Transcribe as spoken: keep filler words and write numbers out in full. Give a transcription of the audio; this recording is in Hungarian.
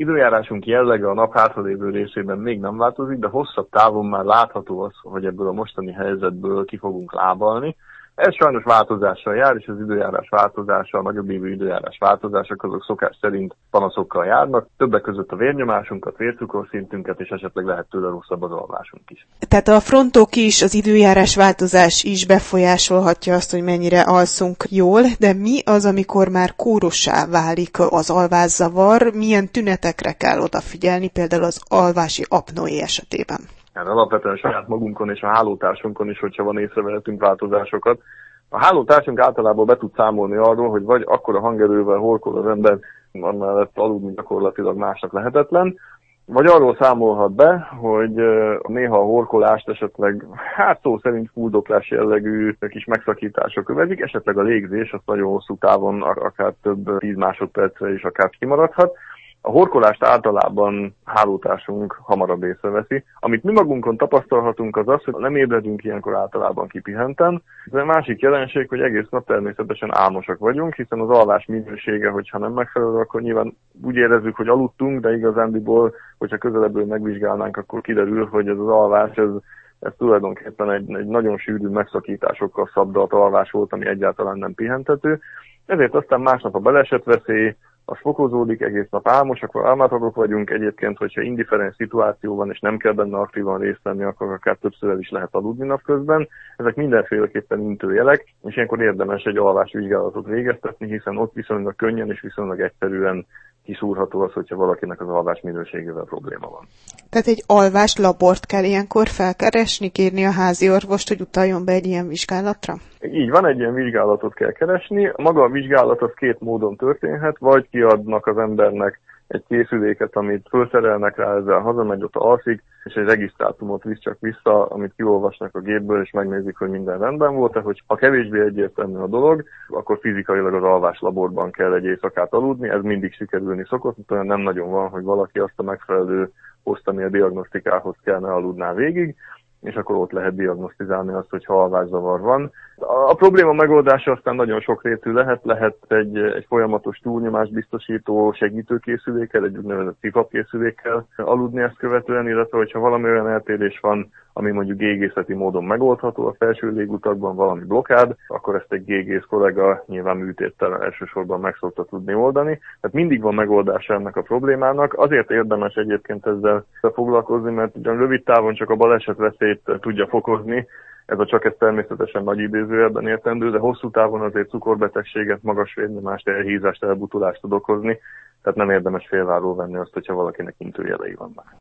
időjárásunk jellege a nap hátralévő részében még nem változik, de hosszabb távon már látható az, hogy ebből a mostani helyzetből ki fogunk lábalni. Ez sajnos változással jár, és az időjárás változása, a nagyobb évű időjárás változások azok szokás szerint panaszokkal járnak, többek között a vérnyomásunkat, vércukorszintünket, és esetleg lehet tőle rosszabb az alvásunk is. Tehát a frontok is, az időjárás változás is befolyásolhatja azt, hogy mennyire alszunk jól, de mi az, amikor már kórossá válik az alvászavar, milyen tünetekre kell odafigyelni, például az alvási apnoé esetében? Hát alapvetően saját magunkon és a hálótársunkon is, hogyha van észrevehetünk változásokat. A hálótársunk általában be tud számolni arról, hogy vagy akkora hangerővel horkol az ember, amellett aludni gyakorlatilag másnak lehetetlen, vagy arról számolhat be, hogy néha a horkolást esetleg, hát szó szerint fuldoklás jellegű kis megszakítások követik, esetleg a légzés, az nagyon hosszú távon, akár több tíz másodpercre is akár kimaradhat. A horkolást általában hálótársunk hamarabb észreveszi. Amit mi magunkon tapasztalhatunk, az az, hogy nem ébredünk ilyenkor általában kipihenten. Ez a másik jelenség, hogy egész nap természetesen álmosak vagyunk, hiszen az alvás minősége, hogyha nem megfelelő, akkor nyilván úgy érezzük, hogy aludtunk, de igazándiból, hogyha közelebbről megvizsgálnánk, akkor kiderül, hogy ez az alvás, ez, ez tulajdonképpen egy, egy nagyon sűrű megszakításokkal szabdalt alvás volt, ami egyáltalán nem pihentető. Ezért aztán másnap a balesetveszély, az fokozódik, egész nap álmosak, vagy álmátlanok vagyunk. Egyébként, hogyha indiferens szituáció van, és nem kell benne aktívan részt venni, akkor akár többször is lehet aludni napközben. Ezek mindenféleképpen intőjelek, és ilyenkor érdemes egy alvásvizsgálatot végeztetni, hiszen ott viszonylag könnyen és viszonylag egyszerűen kiszúrható az, hogyha valakinek az alvás minőségével probléma van. Tehát egy alvás labort kell ilyenkor felkeresni, kérni a házi orvost, hogy utaljon be egy ilyen vizsgálatra? Így van, egy ilyen vizsgálatot kell keresni. Maga a vizsgálat az két módon történhet, vagy kiadnak az embernek egy készüléket, amit felszerelnek rá, ezzel hazamegy, ott alszik, és egy regisztrátumot visz csak vissza, amit kiolvasnak a gépből, és megnézik, hogy minden rendben volt. Tehát, hogy ha kevésbé egyértelmű a dolog, akkor fizikailag az alváslaborban kell egy éjszakát aludni, ez mindig sikerülni szokott, olyan nem nagyon van, hogy valaki azt a megfelelő poszt, ami a diagnosztikához kellene, aludná végig, és akkor ott lehet diagnosztizálni azt, hogy alvászavar van. A probléma megoldása aztán nagyon sokrétű lehet, lehet egy, egy folyamatos túlnyomást biztosító segítőkészülékkel, egy úgynevezett cipapkészülékkel aludni ezt követően, illetve hogyha valami olyan eltérés van, ami mondjuk gégészeti módon megoldható a felső légutakban, valami blokkád, akkor ezt egy gégész kollega nyilván műtéttel elsősorban meg szokta tudni oldani. Tehát mindig van megoldása ennek a problémának. Azért érdemes egyébként ezzel foglalkozni, mert ugyan rövid távon csak a balesetveszélyt tudja fokozni, ez a csak ez természetesen nagy idézőjelben értendő, de hosszú távon azért cukorbetegséget, magas vérnyomást, elhízást, elbutulást tud okozni, tehát nem érdemes félváról venni azt, hogyha valakinek intőjelei vannak.